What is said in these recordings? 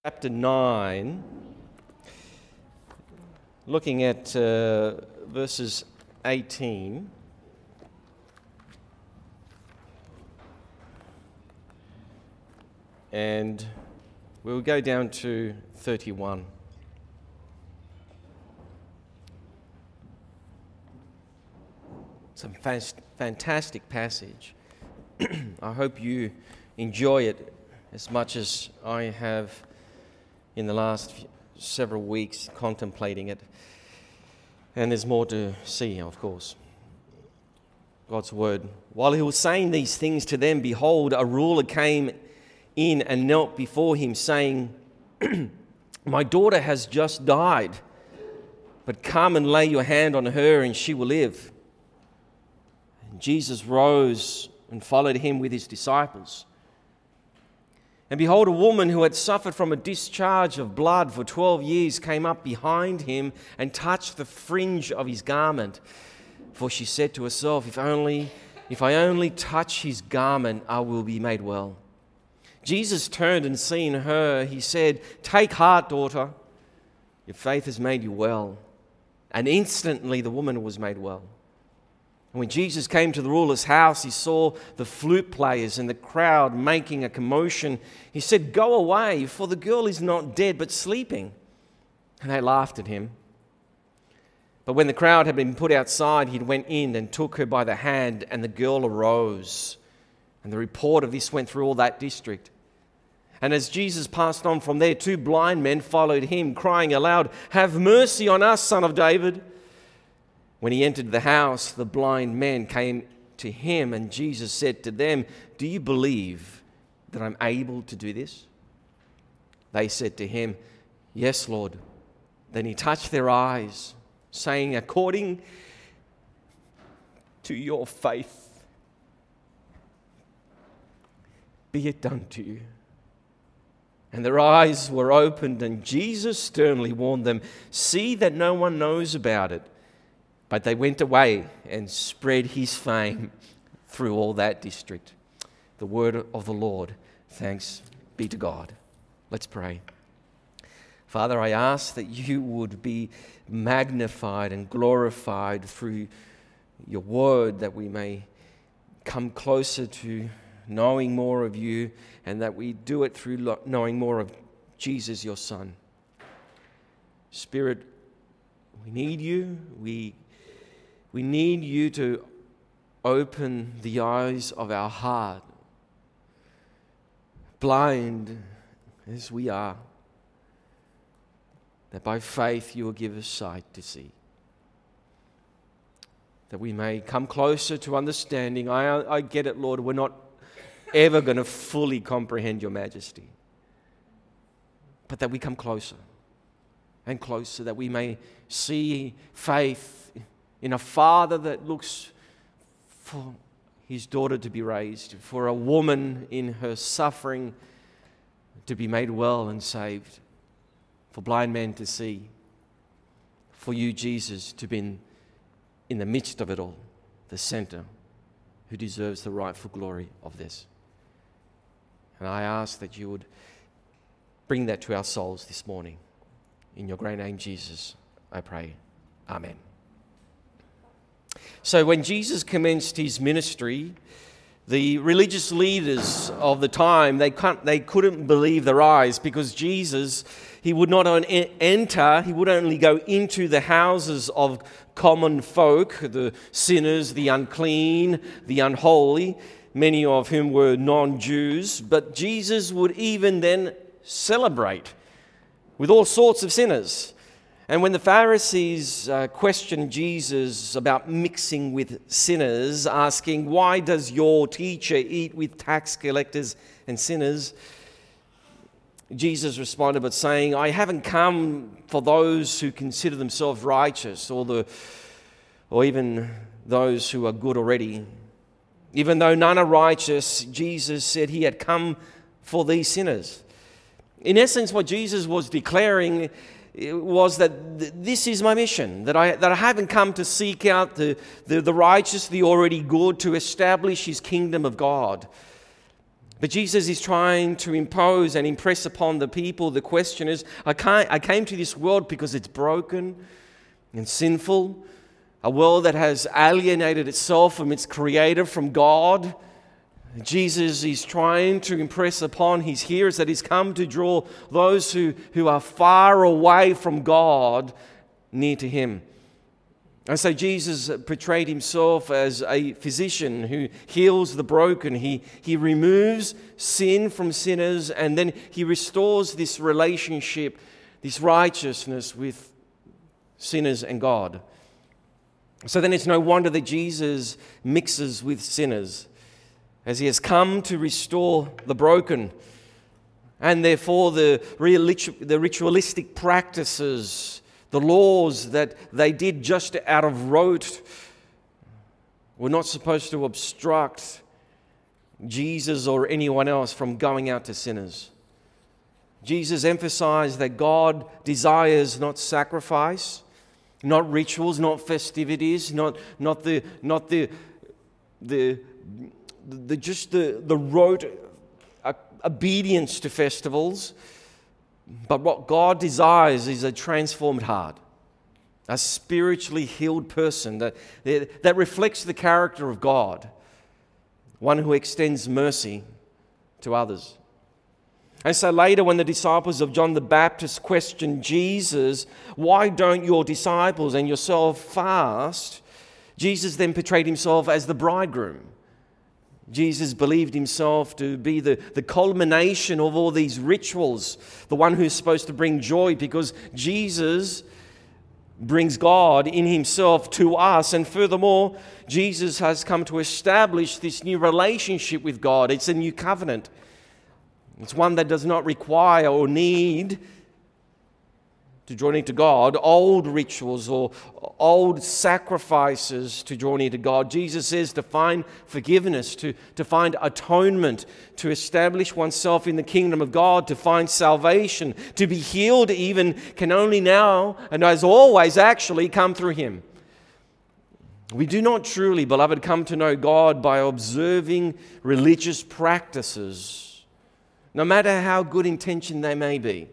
Chapter 9, looking at verses 18 and we'll go down to 31. It's a fantastic passage. I hope you enjoy it as much as I have in the last several weeks contemplating it. And there's more to see, of course. God's word. While he was saying these things to them, behold, a ruler came in and knelt before him, saying, My daughter has just died, but come and lay your hand on her and she will live. And Jesus rose and followed him with his disciples. And behold, a woman who had suffered from a discharge of blood for 12 years came up behind him and touched the fringe of his garment. For she said to herself, if I only touch his garment, I will be made well. Jesus turned and seeing her, he said, Take heart, daughter, your faith has made you well. And instantly the woman was made well. And when Jesus came to the ruler's house, he saw the flute players and the crowd making a commotion. He said, Go away, for the girl is not dead, but sleeping. And they laughed at him. But when the crowd had been put outside, he went in and took her by the hand, and the girl arose. And the report of this went through all that district. And as Jesus passed on from there, 2 blind men followed him, crying aloud, Have mercy on us, Son of David. When he entered the house, the blind men came to him, and Jesus said to them, Do you believe that I'm able to do this? They said to him, Yes, Lord. Then he touched their eyes, saying, According to your faith, be it done to you. And their eyes were opened, and Jesus sternly warned them, See that no one knows about it. But they went away and spread his fame through all that district. The word of the Lord. Thanks be to God. Let's pray. Father, I ask that you would be magnified and glorified through your word, that we may come closer to knowing more of you, and that we do it through knowing more of Jesus, your Son. Spirit, we need you. We need you to open the eyes of our heart, blind as we are, that by faith you will give us sight to see, that we may come closer to understanding. I get it, Lord, we're not ever going to fully comprehend your majesty, but that we come closer and closer, that we may see faith in a father that looks for his daughter to be raised, for a woman in her suffering to be made well and saved, for blind men to see, for you, Jesus, to be in the midst of it all, the center, who deserves the rightful glory of this. And I ask that you would bring that to our souls this morning. In your great name, Jesus, I pray. Amen. So when Jesus commenced his ministry, the religious leaders of the time, they couldn't believe their eyes, because Jesus, he would not enter, he would only go into the houses of common folk, the sinners, the unclean, the unholy, many of whom were non-Jews. But Jesus would even then celebrate with all sorts of sinners. And when the Pharisees questioned Jesus about mixing with sinners, asking, Why does your teacher eat with tax collectors and sinners? Jesus responded by saying, I haven't come for those who consider themselves righteous, or even those who are good already. Even though none are righteous, Jesus said he had come for these sinners. In essence, what Jesus was declaring was that this is my mission, that I haven't come to seek out the righteous, the already good, to establish his kingdom of God. But Jesus is trying to impose and impress upon the people. The question is, I came to this world because it's broken and sinful, a world that has alienated itself from its creator, from God. Jesus is trying to impress upon his hearers that he's come to draw those who are far away from God near to him. And so Jesus portrayed himself as a physician who heals the broken. He removes sin from sinners, and then he restores this relationship, this righteousness with sinners and God. So then it's no wonder that Jesus mixes with sinners, as he has come to restore the broken. And therefore the ritualistic practices, the laws that they did just out of rote, were not supposed to obstruct Jesus or anyone else from going out to sinners. Jesus emphasized that God desires not sacrifice, not rituals, not festivities, not the rote obedience to festivals. But what God desires is a transformed heart, a spiritually healed person that reflects the character of God, one who extends mercy to others. And so later, when the disciples of John the Baptist questioned Jesus, "Why don't your disciples and yourself fast?" Jesus then portrayed himself as the bridegroom. Jesus believed himself to be the culmination of all these rituals, the one who's supposed to bring joy, because Jesus brings God in himself to us. And furthermore, Jesus has come to establish this new relationship with God. It's a new covenant. It's one that does not require or need to draw near to God old rituals or old sacrifices to draw near to God. Jesus says to find forgiveness, to find atonement, to establish oneself in the kingdom of God, to find salvation, to be healed even, can only now and as always actually come through him. We do not truly, beloved, come to know God by observing religious practices, no matter how good intention they may be.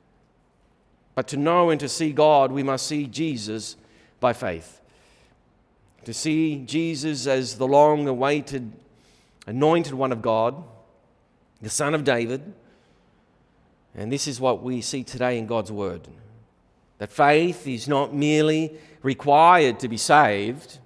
But to know and to see God, we must see Jesus by faith. To see Jesus as the long-awaited, anointed one of God, the Son of David. And this is what we see today in God's Word. That faith is not merely required to be saved.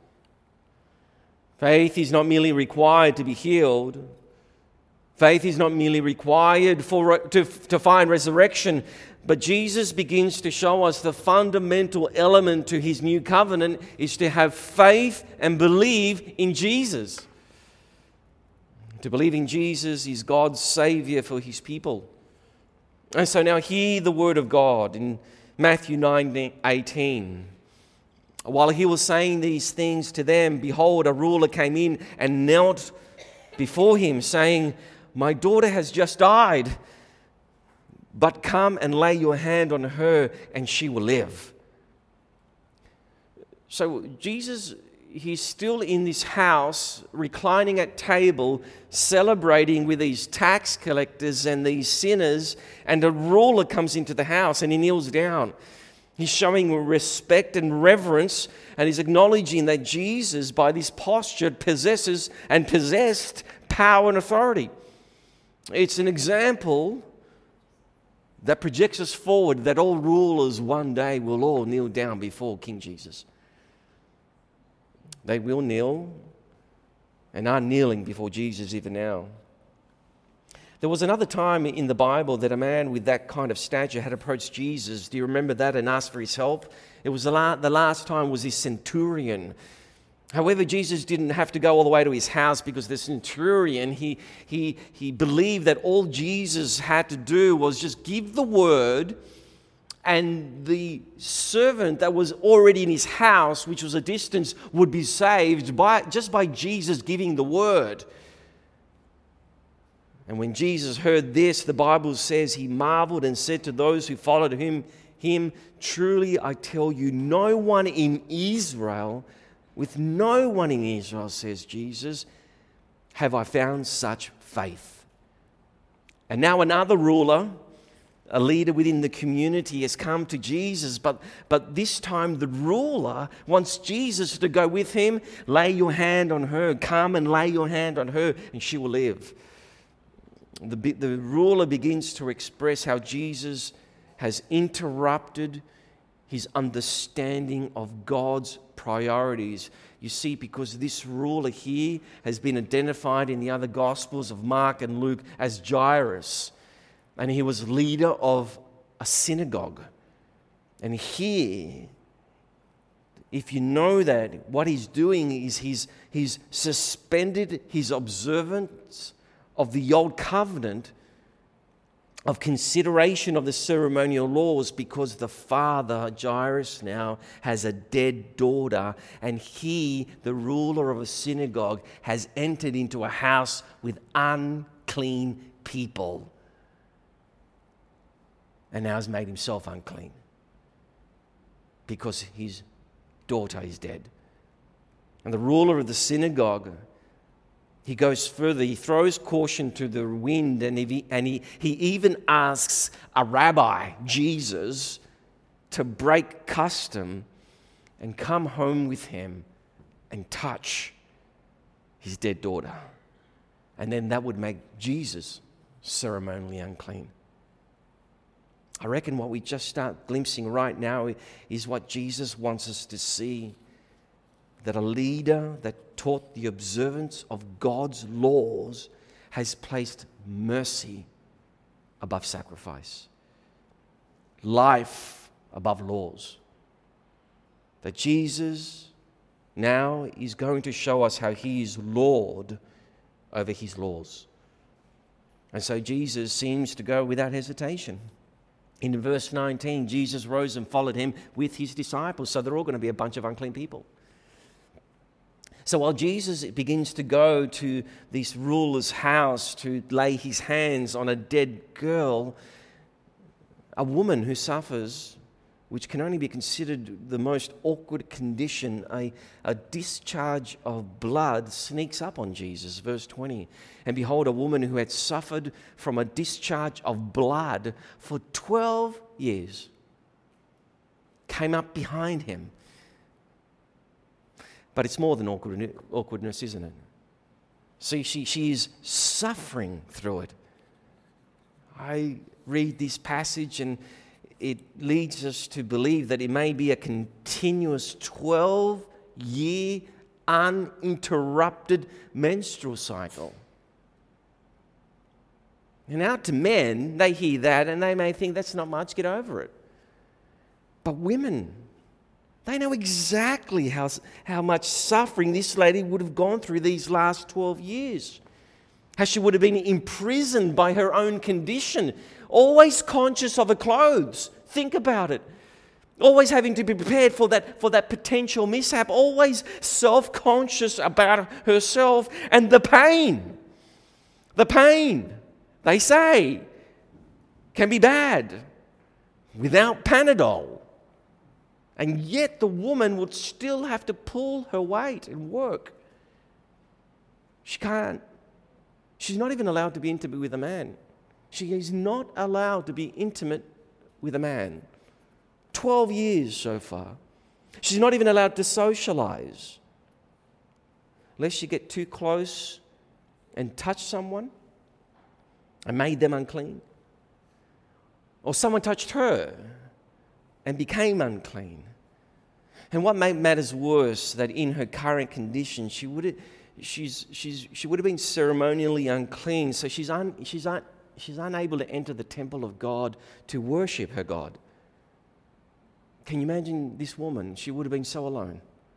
Faith is not merely required to be healed. Faith is not merely required to find resurrection. But Jesus begins to show us the fundamental element to his new covenant is to have faith and believe in Jesus. To believe in Jesus is God's Savior for his people. And so now hear the word of God in Matthew 9:18. While he was saying these things to them, behold, a ruler came in and knelt before him, saying, "My daughter has just died, but come and lay your hand on her and she will live." So Jesus, he's still in this house, reclining at table, celebrating with these tax collectors and these sinners, and a ruler comes into the house and he kneels down. He's showing respect and reverence, and he's acknowledging that Jesus, by this posture, possessed power and authority. It's an example that projects us forward that all rulers one day will all kneel down before King Jesus. They will kneel and are kneeling before Jesus even now. There was another time in the Bible that a man with that kind of stature had approached Jesus. Do you remember that? And asked for his help. It was the last time was this centurion. However, Jesus didn't have to go all the way to his house, because the centurion, he believed that all Jesus had to do was just give the word, and the servant that was already in his house, which was a distance, would be saved just by Jesus giving the word. And when Jesus heard this, the Bible says he marveled and said to those who followed him, "Truly I tell you, with no one in Israel, says Jesus, have I found such faith." And now another ruler, a leader within the community, has come to Jesus, but this time the ruler wants Jesus to go with him. Lay your hand on her. Come and lay your hand on her, and she will live. The ruler begins to express how Jesus has interrupted his understanding of God's priorities. You see, because this ruler here has been identified in the other Gospels of Mark and Luke as Jairus, and he was leader of a synagogue. And here, if you know that, what he's doing is he's suspended his observance of the Old Covenant, of consideration of the ceremonial laws, because the father, Jairus, now has a dead daughter, and he, the ruler of a synagogue, has entered into a house with unclean people, and now has made himself unclean because his daughter is dead. And the ruler of the synagogue, he goes further. He throws caution to the wind, and he even asks a rabbi, Jesus, to break custom and come home with him and touch his dead daughter. And then that would make Jesus ceremonially unclean. I reckon what we just start glimpsing right now is what Jesus wants us to see. That a leader that taught the observance of God's laws has placed mercy above sacrifice, life above laws. That Jesus now is going to show us how he is Lord over his laws. And so Jesus seems to go without hesitation. In verse 19, Jesus rose and followed him with his disciples. So they're all going to be a bunch of unclean people. So while Jesus begins to go to this ruler's house to lay his hands on a dead girl, a woman who suffers, which can only be considered the most awkward condition, a discharge of blood sneaks up on Jesus. Verse 20, and behold, a woman who had suffered from a discharge of blood for 12 years came up behind him. But it's more than awkwardness, isn't it? See, she is suffering through it. I read this passage and it leads us to believe that it may be a continuous 12-year uninterrupted menstrual cycle. And now to men, they hear that and they may think that's not much, get over it. But women, they know exactly how much suffering this lady would have gone through these last 12 years. How she would have been imprisoned by her own condition, always conscious of her clothes. Think about it. Always having to be prepared for that potential mishap, always self-conscious about herself and the pain. The pain, they say, can be bad without Panadol. And yet the woman would still have to pull her weight and work. She can't. She's not even allowed to be intimate with a man. She is not allowed to be intimate with a man. 12 years so far. She's not even allowed to socialize. Lest she get too close and touch someone and made them unclean. Or someone touched her and became unclean. And what matters worse, that in her current condition, she would have been ceremonially unclean, so she's unable to enter the temple of God to worship her God. Can you imagine this woman? She would have been so alone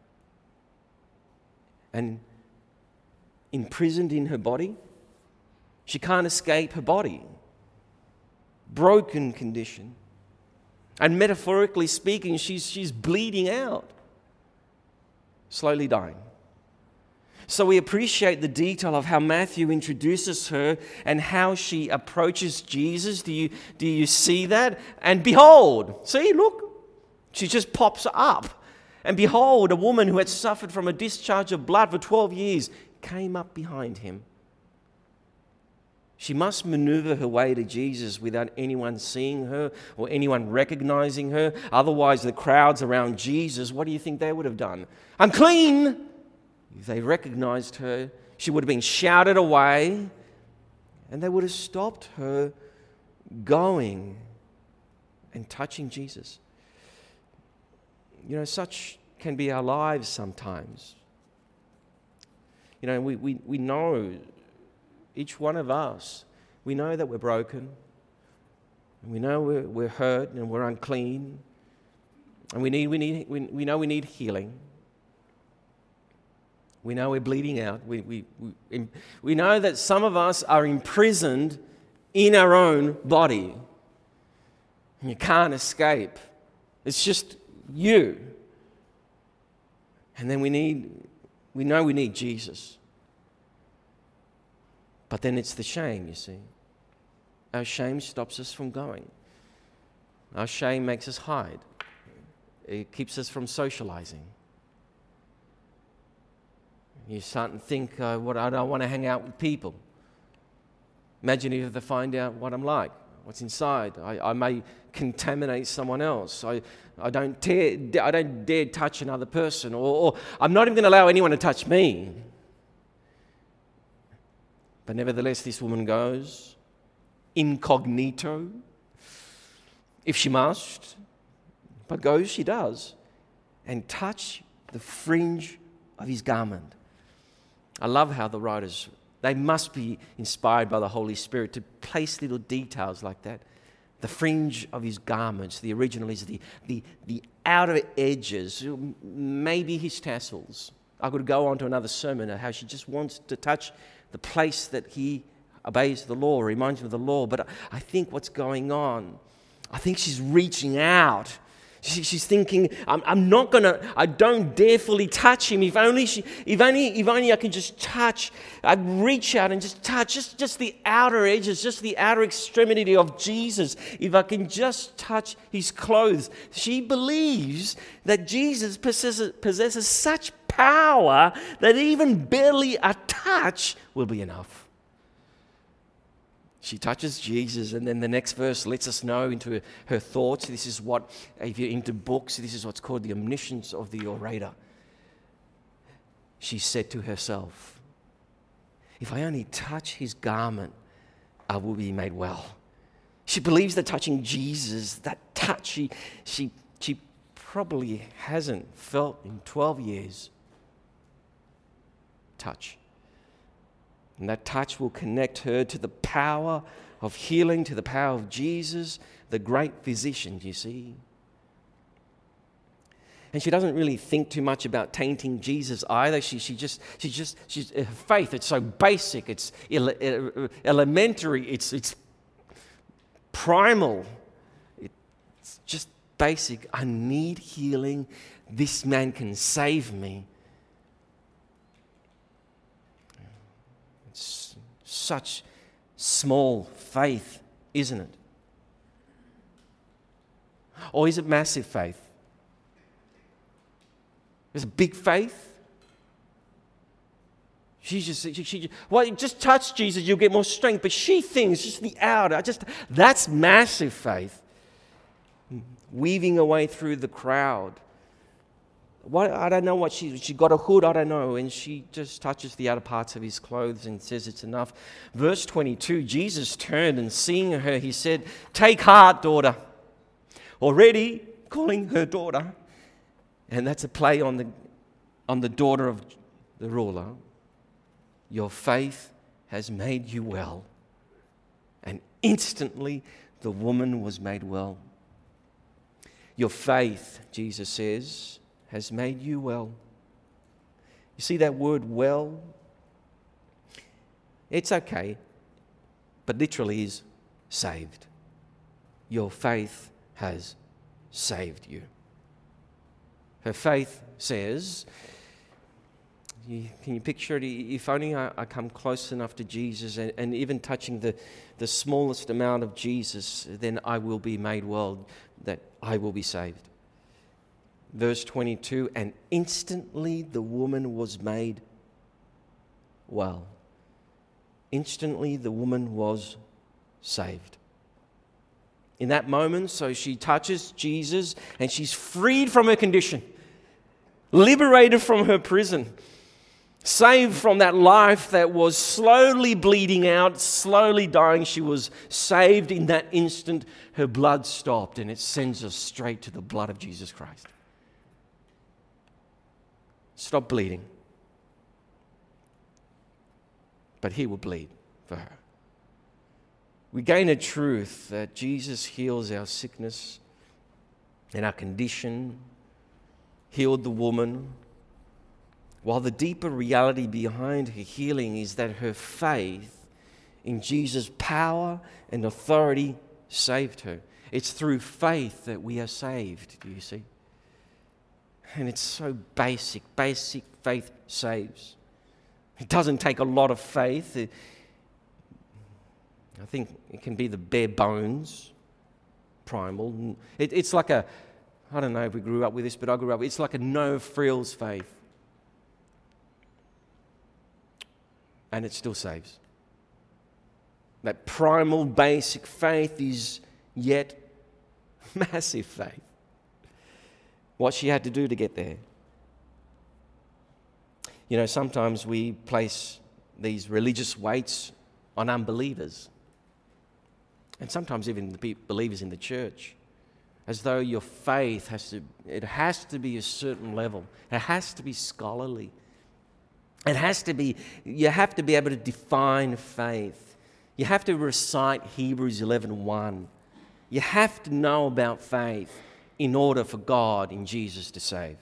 and imprisoned in her body. She can't escape her body. Broken condition. And metaphorically speaking, she's bleeding out, slowly dying. So we appreciate the detail of how Matthew introduces her and how she approaches Jesus. Do you see that? And behold, see, look, she just pops up. And behold, a woman who had suffered from a discharge of blood for 12 years came up behind him. She must maneuver her way to Jesus without anyone seeing her or anyone recognizing her. Otherwise, the crowds around Jesus, what do you think they would have done? Unclean! If they recognized her, she would have been shouted away, and they would have stopped her going and touching Jesus. You know, such can be our lives sometimes. You know, we know, each one of us, we know that we're broken, and we know we're hurt and we're unclean, and we know we need healing. We know we're bleeding out. We know that some of us are imprisoned in our own body, and you can't escape. It's just you. And then we know we need Jesus. But then it's the shame, you see. Our shame stops us from going. Our shame makes us hide. It keeps us from socializing. You start to think, I don't want to hang out with people. Imagine if they find out what I'm like, what's inside. I may contaminate someone else. I don't dare touch another person, or I'm not even going to allow anyone to touch me. But nevertheless, this woman goes incognito, if she must, but goes, she does, and touch the fringe of his garment. I love how the writers, they must be inspired by the Holy Spirit to place little details like that. The fringe of his garments, the original is the outer edges, maybe his tassels. I could go on to another sermon on how she just wants to touch the place that he obeys the law, reminds him of the law. But I think what's going on, I think she's reaching out. She's thinking, I don't dare fully touch him. If only I can just touch, I'd reach out and just touch just the outer edges, just the outer extremity of Jesus. If I can just touch his clothes. She believes that Jesus possesses such power that even barely a touch will be enough. She touches Jesus, and then the next verse lets us know into her thoughts. This is what, if you're into books, this is what's called the omniscience of the orator. She said to herself, if I only touch his garment, I will be made well. She believes that touching Jesus, that touch, she probably hasn't felt in 12 years. Touch. And that touch will connect her to the power of healing, to the power of Jesus, the great physician, you see. And she doesn't really think too much about tainting Jesus either. She's her faith, it's so basic, it's elementary, it's primal. It's just basic. I need healing. This man can save me. Such small faith, isn't it? Or is it massive faith? Is it big faith? She just touch Jesus, you'll get more strength. But she thinks just the outer, that's massive faith. Weaving her way through the crowd. I don't know what she got a hood, I don't know, and she just touches the outer parts of his clothes and says it's enough. Verse 22, Jesus turned and seeing her, he said, "Take heart, daughter." Already calling her daughter, and that's a play on the daughter of the ruler. Your faith has made you well. And instantly the woman was made well. Your faith, Jesus says, has made you well. You see that word well? It's okay, but literally is saved. Your faith has saved you. Her faith says, can you picture it? If only I come close enough to Jesus and even touching the smallest amount of Jesus, then I will be made well, that I will be saved. Verse 22, and instantly the woman was made well. instantly the woman was saved. In that moment, so she touches Jesus and she's freed from her condition, liberated from her prison, saved from that life that was slowly bleeding out, slowly dying. She was saved in that instant. Her blood stopped, and it sends us straight to the blood of Jesus Christ. Stop bleeding. But he will bleed for her. We gain a truth that Jesus heals our sickness and our condition, healed the woman, while the deeper reality behind her healing is that her faith in Jesus' power and authority saved her. It's through faith that we are saved, do you see? And it's so basic. Basic faith saves. It doesn't take a lot of faith. I think it can be the bare bones, primal. It's like I don't know if we grew up with this, but I grew up, it's like a no frills faith. And it still saves. That primal, basic faith is yet massive faith. What she had to do to get there. You know, sometimes we place these religious weights on unbelievers. And sometimes even the believers in the church. As though your faith has to be a certain level. It has to be scholarly. You have to be able to define faith. You have to recite Hebrews 11:1. You have to know about faith in order for God in Jesus to save.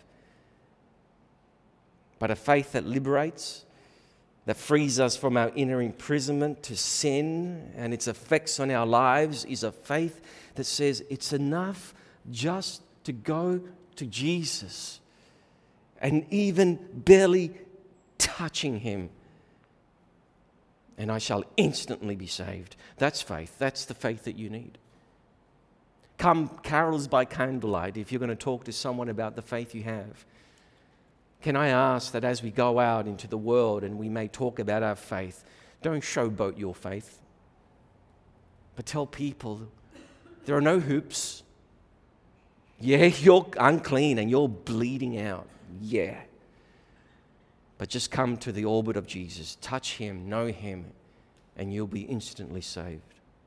But a faith that liberates, that frees us from our inner imprisonment to sin and its effects on our lives, is a faith that says it's enough just to go to Jesus and even barely touching him, and I shall instantly be saved. That's faith. That's the faith that you need. Come carols by candlelight if you're going to talk to someone about the faith you have. Can I ask that as we go out into the world and we may talk about our faith, don't showboat your faith, but tell people there are no hoops. Yeah, you're unclean and you're bleeding out. Yeah. But just come to the orbit of Jesus, touch him, know him, and you'll be instantly saved.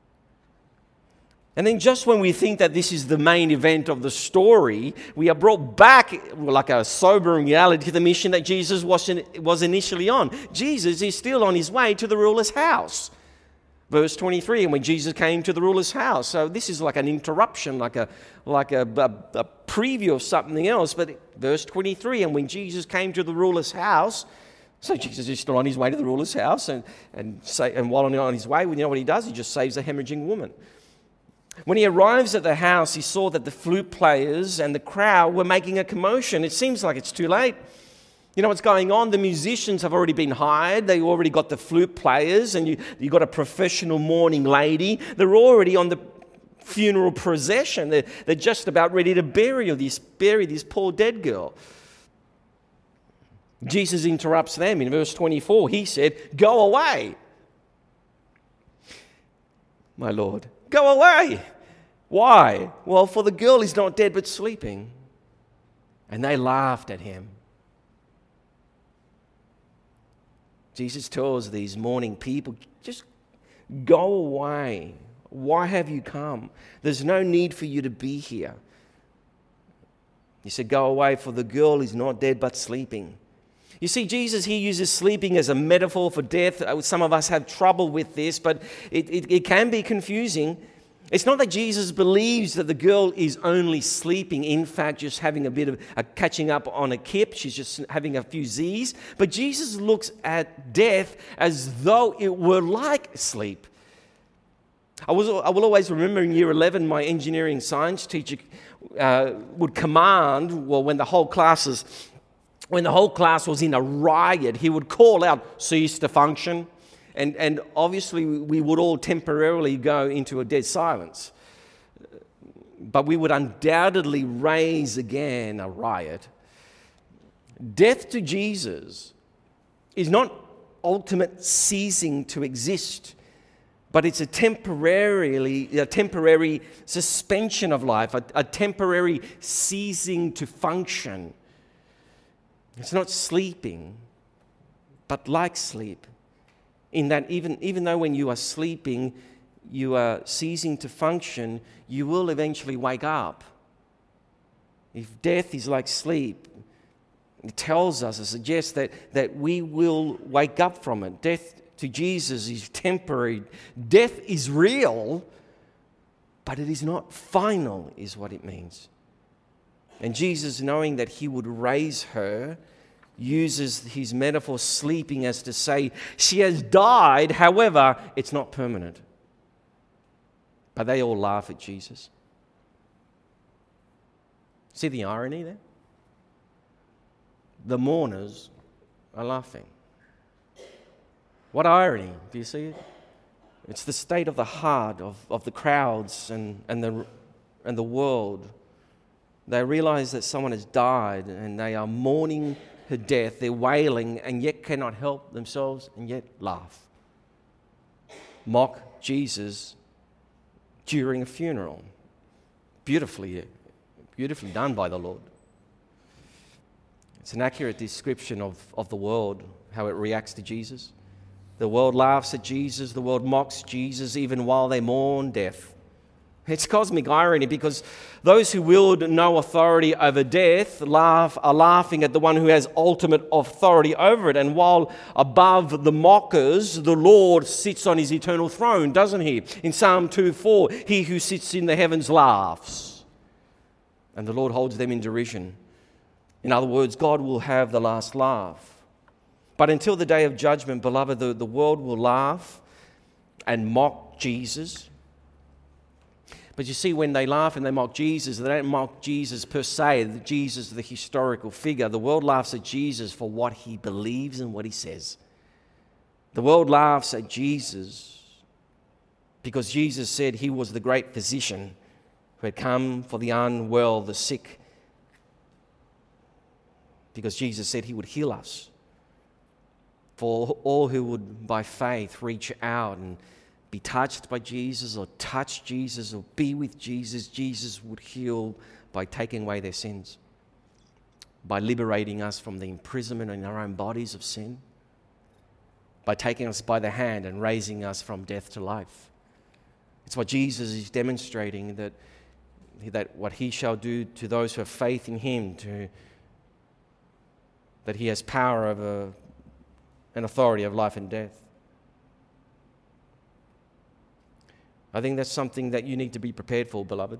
And then just when we think that this is the main event of the story, we are brought back like a sobering reality to the mission that Jesus was initially on. Jesus is still on his way to the ruler's house. Verse 23, and when Jesus came to the ruler's house. So this is like an interruption, like a preview of something else. But verse 23, and when Jesus came to the ruler's house, so Jesus is still on his way to the ruler's house, and while on his way, you know what he does? He just saves a hemorrhaging woman. When he arrives at the house, he saw that the flute players and the crowd were making a commotion. It seems like it's too late. You know what's going on? The musicians have already been hired. They already got the flute players, and you got a professional mourning lady. They're already on the funeral procession. They're just about ready to bury this poor dead girl. Jesus interrupts them in verse 24. He said, "Go away, my Lord. Go away." Why? Well, for the girl is not dead but sleeping. And they laughed at him. Jesus tells these mourning people, just go away. Why have you come? There's no need for you to be here. He said, go away, for the girl is not dead but sleeping. You see, Jesus here uses sleeping as a metaphor for death. Some of us have trouble with this, but it can be confusing. It's not that Jesus believes that the girl is only sleeping, in fact, just having a bit of a catching up on a kip. She's just having a few Z's. But Jesus looks at death as though it were like sleep. I will always remember in year 11, my engineering science teacher would command, well, when the whole class was in a riot, he would call out, cease to function. And obviously we would all temporarily go into a dead silence. But we would undoubtedly raise again a riot. Death to Jesus is not ultimate ceasing to exist, but it's a temporary suspension of life, a temporary ceasing to function. It's not sleeping, but like sleep, in that even though when you are sleeping, you are ceasing to function, you will eventually wake up. If death is like sleep, it tells us, it suggests that we will wake up from it. Death to Jesus is temporary. Death is real, but it is not final, is what it means. And Jesus, knowing that he would raise her, uses his metaphor sleeping as to say, she has died, however, it's not permanent. But they all laugh at Jesus. See the irony there? The mourners are laughing. What irony, do you see it? It's the state of the heart of the crowds and the world. They realize that someone has died and they are mourning her death, they're wailing and yet cannot help themselves and yet laugh. Mock Jesus during a funeral. Beautifully done by the Lord. It's an accurate description of the world, how it reacts to Jesus. The world laughs at Jesus, the world mocks Jesus even while they mourn death. It's cosmic irony because those who wield no authority over death are laughing at the one who has ultimate authority over it. And while above the mockers, the Lord sits on his eternal throne, doesn't he? In Psalm 2:4, he who sits in the heavens laughs, and the Lord holds them in derision. In other words, God will have the last laugh. But until the day of judgment, beloved, the world will laugh and mock Jesus. But you see, when they laugh and they mock Jesus, they don't mock Jesus per se, Jesus the historical figure. The world laughs at Jesus for what he believes and what he says. The world laughs at Jesus because Jesus said he was the great physician who had come for the unwell, the sick, because Jesus said he would heal us. For all who would, by faith, reach out and be touched by Jesus or touch Jesus or be with Jesus, Jesus would heal by taking away their sins, by liberating us from the imprisonment in our own bodies of sin, by taking us by the hand and raising us from death to life. It's what Jesus is demonstrating, that what he shall do to those who have faith in him, that he has power over and authority of life and death. I think that's something that you need to be prepared for, beloved.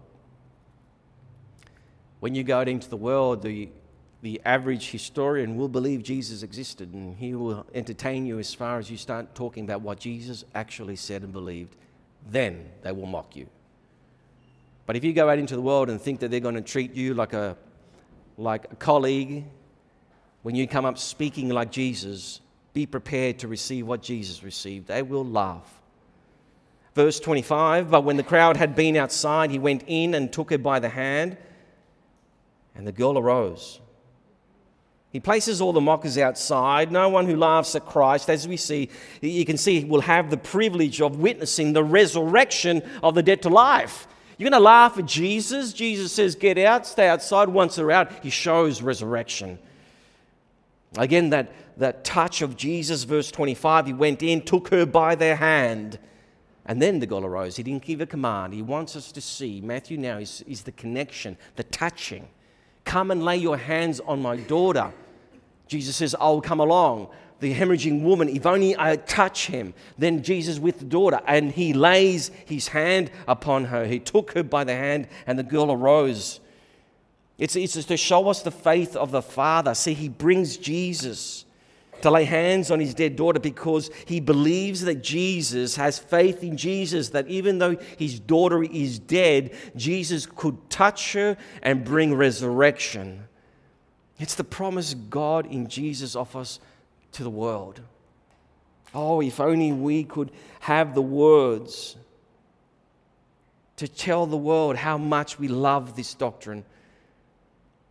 When you go out into the world, the average historian will believe Jesus existed, and he will entertain you as far as you start talking about what Jesus actually said and believed. Then they will mock you. But if you go out into the world and think that they're going to treat you like a colleague, when you come up speaking like Jesus, be prepared to receive what Jesus received. They will laugh. Verse 25, but when the crowd had been outside, he went in and took her by the hand, and the girl arose. He places all the mockers outside. No one who laughs at Christ, as we see, you can see, will have the privilege of witnessing the resurrection of the dead to life. You're going to laugh at Jesus? Jesus says, get out, stay outside. Once they're out, he shows resurrection. Again, that touch of Jesus, verse 25, he went in, took her by their hand, and then the girl arose. He didn't give a command. He wants us to see. Matthew now is the connection, the touching. Come and lay your hands on my daughter. Jesus says, I'll come along. The hemorrhaging woman, if only I touch him. Then Jesus with the daughter, and he lays his hand upon her. He took her by the hand, and the girl arose. It's to show us the faith of the Father. See, he brings Jesus to lay hands on his dead daughter because he believes that Jesus has faith in Jesus, that even though his daughter is dead, Jesus could touch her and bring resurrection. It's the promise God in Jesus offers to the world. Oh, if only we could have the words to tell the world how much we love this doctrine.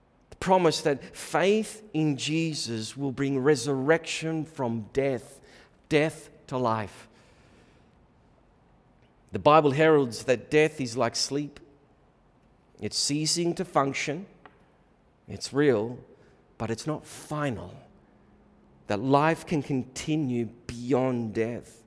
Promise that faith in Jesus will bring resurrection from death, death to life. The Bible heralds that death is like sleep. It's ceasing to function. It's real, but it's not final. That life can continue beyond death.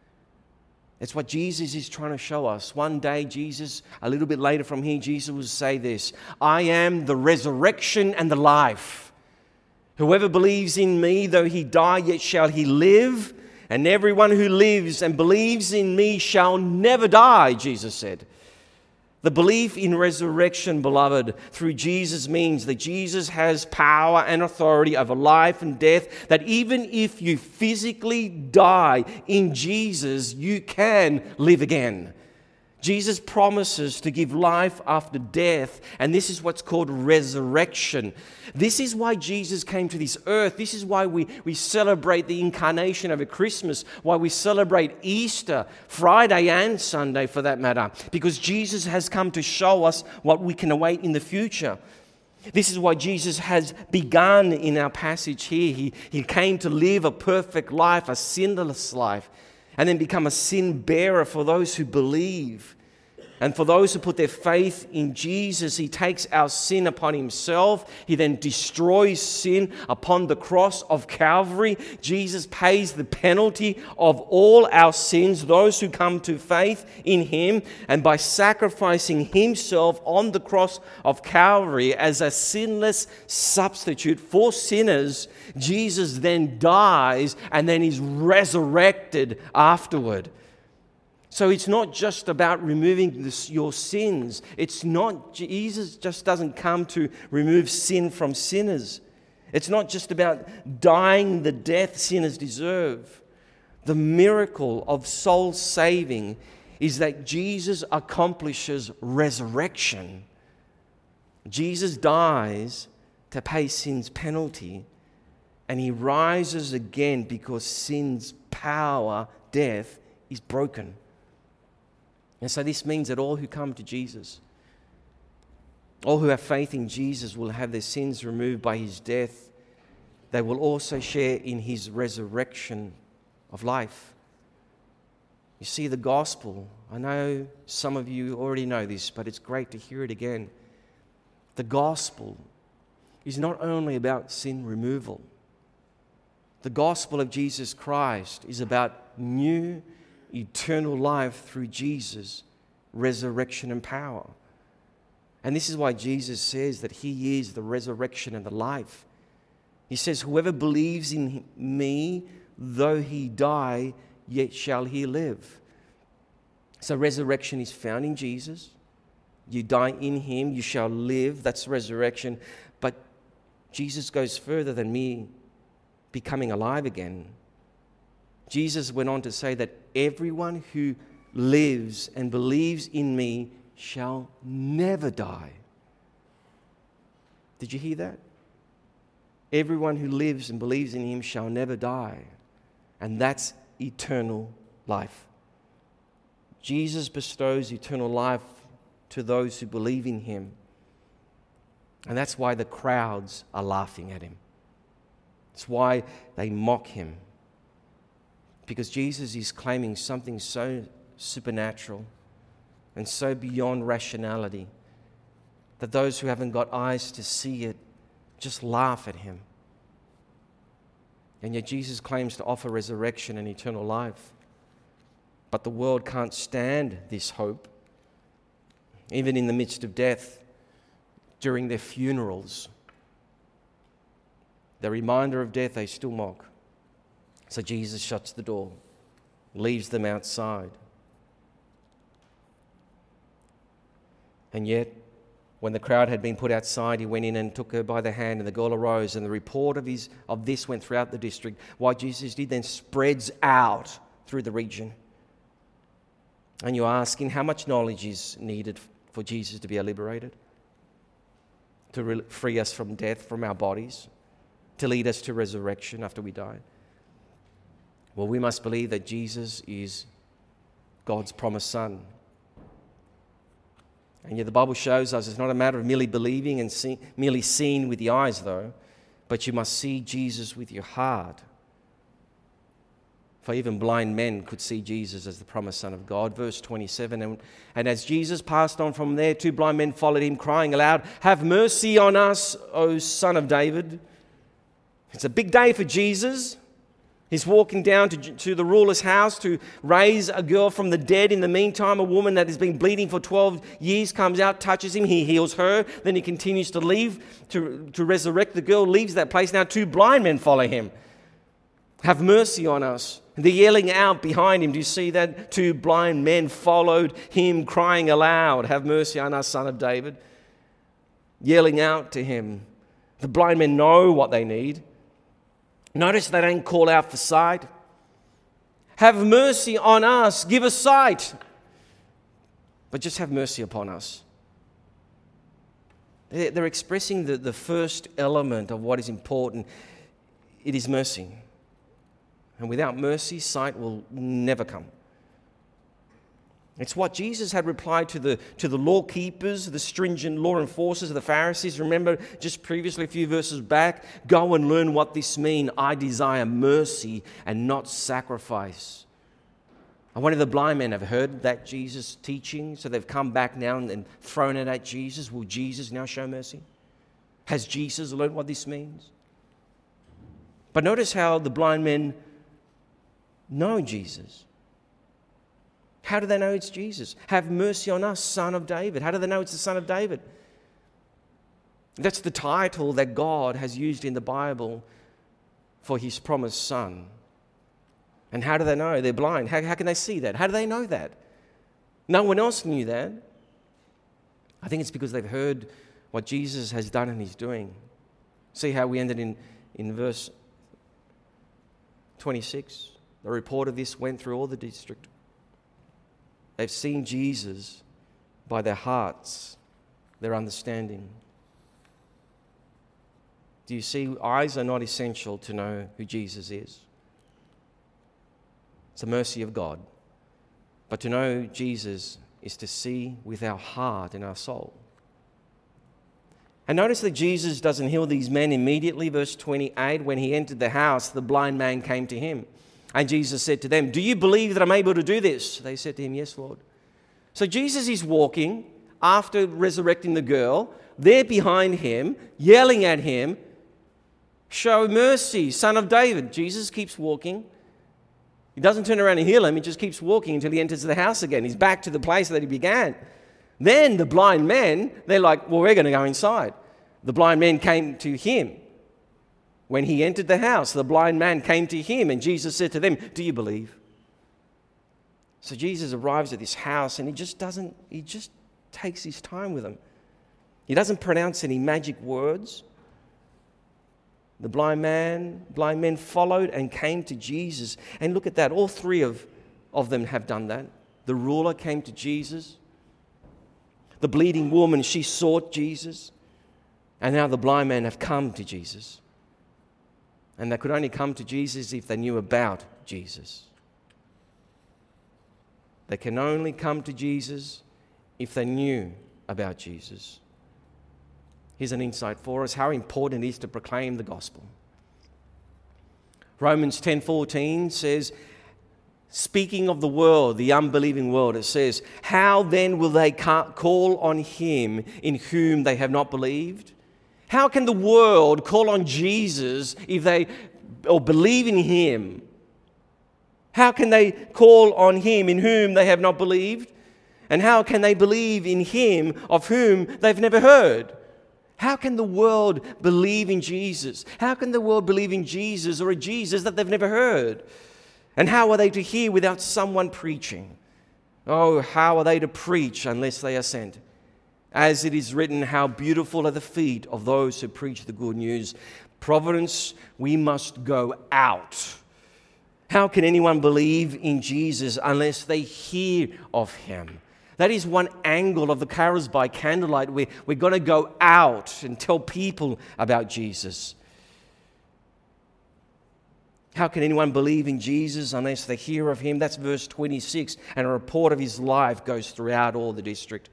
It's what Jesus is trying to show us. One day, Jesus, a little bit later from here, Jesus will say this: I am the resurrection and the life. Whoever believes in me, though he die, yet shall he live. And everyone who lives and believes in me shall never die, Jesus said. The belief in resurrection, beloved, through Jesus means that Jesus has power and authority over life and death, that even if you physically die in Jesus, you can live again. Jesus promises to give life after death, and this is what's called resurrection. This is why Jesus came to this earth. This is why we celebrate the incarnation over Christmas, why we celebrate Easter, Friday and Sunday for that matter, because Jesus has come to show us what we can await in the future. This is why Jesus has begun in our passage here. He came to live a perfect life, a sinless life, and then become a sin bearer for those who believe. And for those who put their faith in Jesus, he takes our sin upon himself. He then destroys sin upon the cross of Calvary. Jesus pays the penalty of all our sins, those who come to faith in him. And by sacrificing himself on the cross of Calvary as a sinless substitute for sinners, Jesus then dies and then is resurrected afterward. So it's not just about removing your sins. It's not, Jesus just doesn't come to remove sin from sinners. It's not just about dying the death sinners deserve. The miracle of soul saving is that Jesus accomplishes resurrection. Jesus dies to pay sin's penalty, and he rises again because sin's power, death, is broken. And so this means that all who come to Jesus, all who have faith in Jesus, will have their sins removed by his death. They will also share in his resurrection of life. You see, the gospel, I know some of you already know this, but it's great to hear it again. The gospel is not only about sin removal. The gospel of Jesus Christ is about new eternal life through Jesus, resurrection and power. And this is why Jesus says that he is the resurrection and the life. He says, whoever believes in me, though he die, yet shall he live. So resurrection is found in Jesus. You die in him, you shall live. That's resurrection. But Jesus goes further than me becoming alive again. Jesus went on to say that everyone who lives and believes in me shall never die. Did you hear that? Everyone who lives and believes in him shall never die. And that's eternal life. Jesus bestows eternal life to those who believe in him. And that's why the crowds are laughing at him. It's why they mock him. Because Jesus is claiming something so supernatural and so beyond rationality that those who haven't got eyes to see it just laugh at him. And yet Jesus claims to offer resurrection and eternal life. But the world can't stand this hope. Even in the midst of death, during their funerals, the reminder of death, they still mock. So Jesus shuts the door, leaves them outside. And yet, when the crowd had been put outside, he went in and took her by the hand, and the girl arose, and the report of this went throughout the district. What Jesus did then spreads out through the region. And you're asking, how much knowledge is needed for Jesus to be liberated? To free us from death, from our bodies? To lead us to resurrection after we die? Well, we must believe that Jesus is God's promised Son. And yet the Bible shows us it's not a matter of merely believing and merely seeing with the eyes, though, but you must see Jesus with your heart. For even blind men could see Jesus as the promised Son of God. Verse 27, and as Jesus passed on from there, 2 blind men followed him, crying aloud, "Have mercy on us, O Son of David." It's a big day for Jesus. He's walking down to the ruler's house to raise a girl from the dead. In the meantime, a woman that has been bleeding for 12 years comes out, touches him, he heals her. Then he continues to leave to resurrect the girl, leaves that place. Now 2 blind men follow him. "Have mercy on us." And they're yelling out behind him. Do you see that? 2 blind men followed him, crying aloud, "Have mercy on us, Son of David." Yelling out to him. The blind men know what they need. Notice they don't call out for sight. "Have mercy on us, give us sight." But just have mercy upon us. They're expressing the first element of what is important. It is mercy. And without mercy, sight will never come. It's what Jesus had replied to the law keepers, the stringent law enforcers, the Pharisees. Remember just previously, a few verses back, "Go and learn what this means. I desire mercy and not sacrifice." I wonder if the blind men have heard that Jesus teaching, so they've come back now and thrown it at Jesus. Will Jesus now show mercy? Has Jesus learned what this means? But notice how the blind men know Jesus. How do they know it's Jesus? "Have mercy on us, Son of David." How do they know it's the Son of David? That's the title that God has used in the Bible for his promised Son. And how do they know? They're blind. How can they see that? How do they know that? No one else knew that. I think it's because they've heard what Jesus has done and is doing. See how we ended in verse 26? The report of this went through all the district. They've seen Jesus by their hearts, their understanding. Do you see? Eyes are not essential to know who Jesus is. It's the mercy of God. But to know Jesus is to see with our heart and our soul. And notice that Jesus doesn't heal these men immediately. Verse 28, when he entered the house, the blind man came to him. And Jesus said to them, "Do you believe that I'm able to do this?" They said to him, "Yes, Lord." So Jesus is walking after resurrecting the girl. They're behind him, yelling at him, "Show mercy, Son of David." Jesus keeps walking. He doesn't turn around and heal him. He just keeps walking until he enters the house again. He's back to the place that he began. Then the blind men, they're like, "Well, we're going to go inside." The blind men came to him. When he entered the house, the blind man came to him, and Jesus said to them, "Do you believe?" So Jesus arrives at this house, and he just takes his time with them. He doesn't pronounce any magic words. The blind men followed and came to Jesus. And look at that, all 3 of them have done that. The ruler came to Jesus. The bleeding woman, she sought Jesus. And now the blind men have come to Jesus. And they could only come to Jesus if they knew about Jesus. They can only come to Jesus if they knew about Jesus. Here's an insight for us, how important it is to proclaim the gospel. Romans 10:14 says, speaking of the world, the unbelieving world, it says, "How then will they call on him in whom they have not believed?" How can the world call on Jesus or believe in him? How can they call on him in whom they have not believed? And how can they believe in him of whom they've never heard? How can the world believe in Jesus? How can the world believe in Jesus or a Jesus that they've never heard? And how are they to hear without someone preaching? Oh, how are they to preach unless they are sent? As it is written, how beautiful are the feet of those who preach the good news. Providence, we must go out. How can anyone believe in Jesus unless they hear of him? That is one angle of the carols by candlelight. We're going to go out and tell people about Jesus. How can anyone believe in Jesus unless they hear of him? That's verse 26. And a report of his life goes throughout all the district.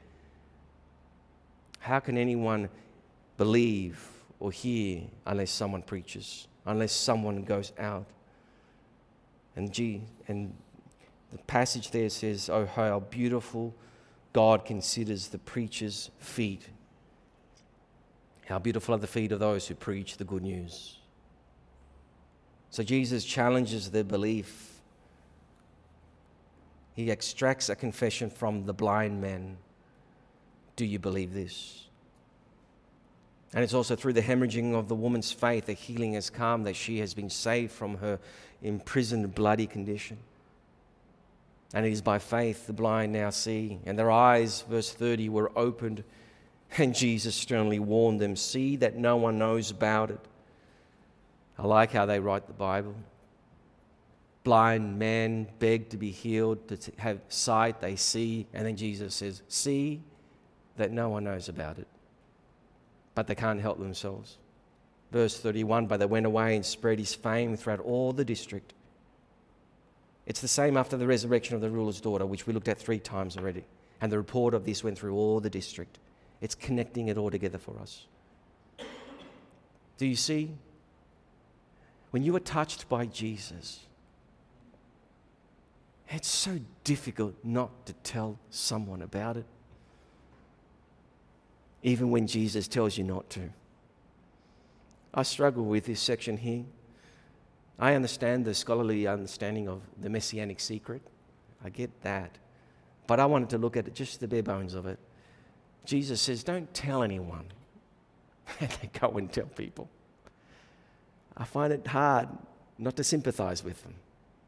How can anyone believe or hear unless someone preaches, unless someone goes out? And the passage there says, "Oh, how beautiful God considers the preacher's feet. How beautiful are the feet of those who preach the good news." So Jesus challenges their belief. He extracts a confession from the blind man. Do you believe this? And it's also through the hemorrhaging of the woman's faith that healing has come, that she has been saved from her imprisoned, bloody condition. And it is by faith the blind now see, and their eyes, verse 30, were opened, and Jesus sternly warned them, "See that no one knows about it." I like how they write the Bible. Blind man begged to be healed, to have sight, they see, and then Jesus says, "See that no one knows about it." But they can't help themselves. Verse 31, "But they went away and spread his fame throughout all the district." It's the same after the resurrection of the ruler's daughter, which we looked at 3 times already. And the report of this went through all the district. It's connecting it all together for us. Do you see? When you are touched by Jesus, it's so difficult not to tell someone about it, even when Jesus tells you not to. I struggle with this section here. I understand the scholarly understanding of the messianic secret. I get that. But I wanted to look at it, just the bare bones of it. Jesus says, don't tell anyone. And they go and tell people. I find it hard not to sympathize with them.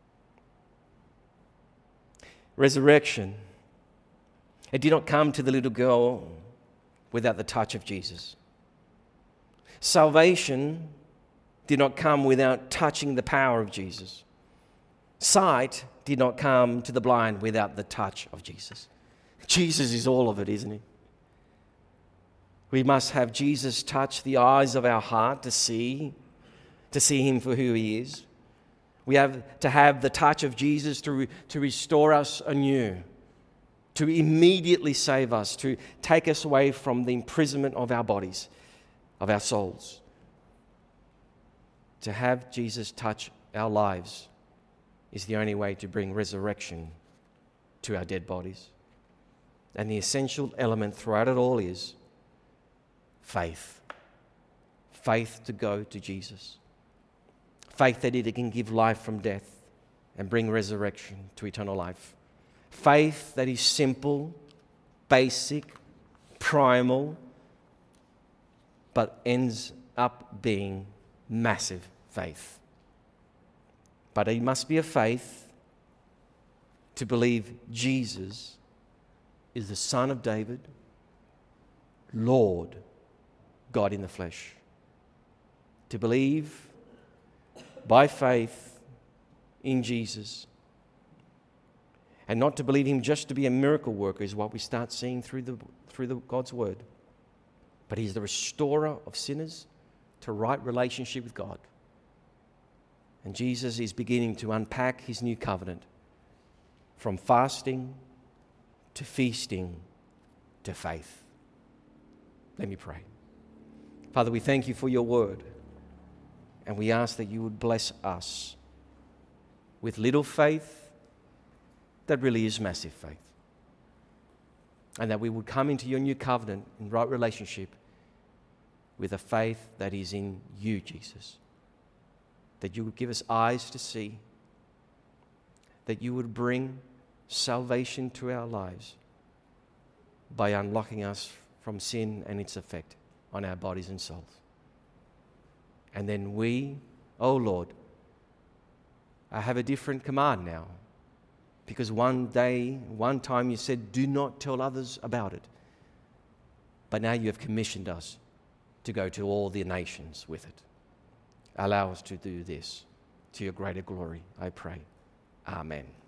Resurrection. It did not come to the little girl without the touch of Jesus. Salvation did not come without touching the power of Jesus. Sight did not come to the blind without the touch of Jesus. Jesus is all of it, isn't he? We must have Jesus touch the eyes of our heart to see him for who he is. We have to have the touch of Jesus to restore us anew, to immediately save us, to take us away from the imprisonment of our bodies, of our souls. To have Jesus touch our lives is the only way to bring resurrection to our dead bodies. And the essential element throughout it all is faith. Faith to go to Jesus. Faith that it can give life from death and bring resurrection to eternal life. Faith that is simple, basic, primal, but ends up being massive faith. But it must be a faith to believe Jesus is the Son of David, Lord, God in the flesh. To believe by faith in Jesus, and not to believe him just to be a miracle worker is what we start seeing through the God's word. But he's the restorer of sinners to right relationship with God. And Jesus is beginning to unpack his new covenant from fasting to feasting to faith. Let me pray. Father, we thank you for your word, and we ask that you would bless us with little faith that really is massive faith, and that we would come into your new covenant in right relationship with a faith that is in you, Jesus. That you would give us eyes to see, that you would bring salvation to our lives by unlocking us from sin and its effect on our bodies and souls. And then we, oh Lord, I have a different command now, because one time you said, do not tell others about it. But now you have commissioned us to go to all the nations with it. Allow us to do this to your greater glory, I pray. Amen.